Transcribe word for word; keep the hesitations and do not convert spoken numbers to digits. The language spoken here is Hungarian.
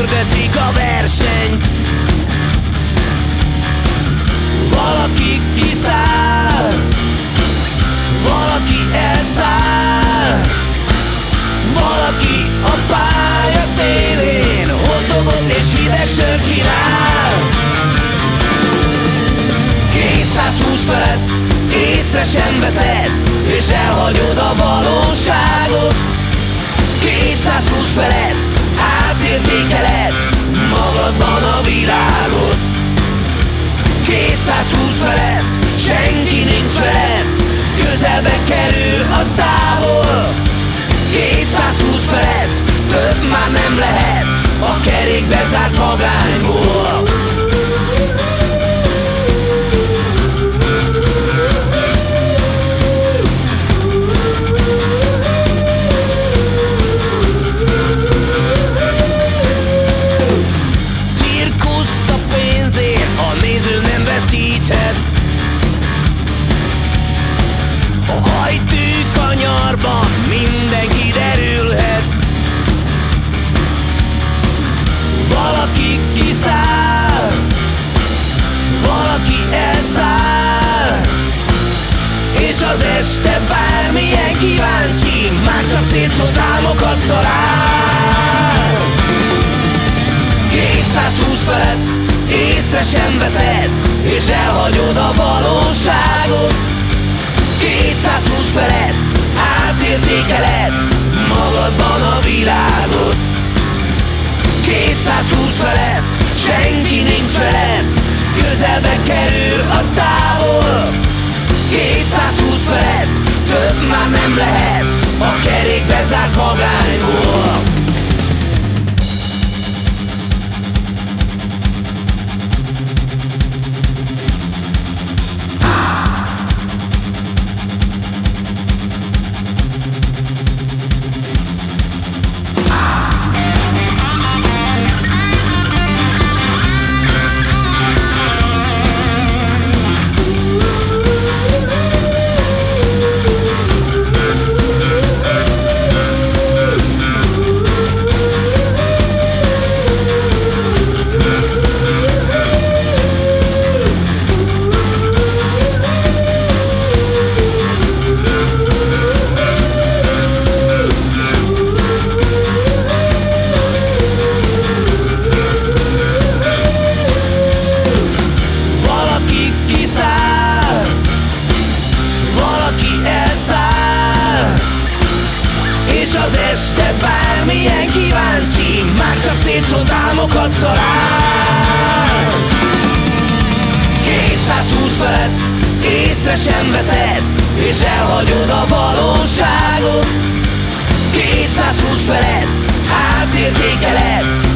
hirdetik a versenyt. Valaki kiszáll, valaki elszáll, valaki a pálya szélén hotdogot és hideg sört kínál. Kétszázhúsz felett észre sem veszed, és elhagyod a valóságot. Kétszázhúsz felett átértékeled magadban a világot. Kétszázhúsz felett senki nincs veled, közelbe kerül a távol. Kétszázhúsz felett több már nem lehet a kerékbe zárt magányból. Cirkuszt a pénzért a néző nem veszíthet. A hajtű kanyarban mindenki derülhet. Valaki kiszáll, valaki elszáll, és az este bármilyen kíváncsi már csak szétszólt álmokat talál. Kétszázhúsz felett észre sem veszed, és elhagyod a valóságot. Kétszázhúsz felett átértékeled magadban a világot. Kétszázhúsz felett senki nincs veled, közelbe kerül a távol. Kétszázhúsz felett több már nem lehet a kerékbe zárt magányból. És az este bármilyen kíváncsi már csak szétszólt álmokat talál. Kétszázhúsz felett észre sem veszed, és elhagyod a valóságot. Kétszázhúsz felett átértékeled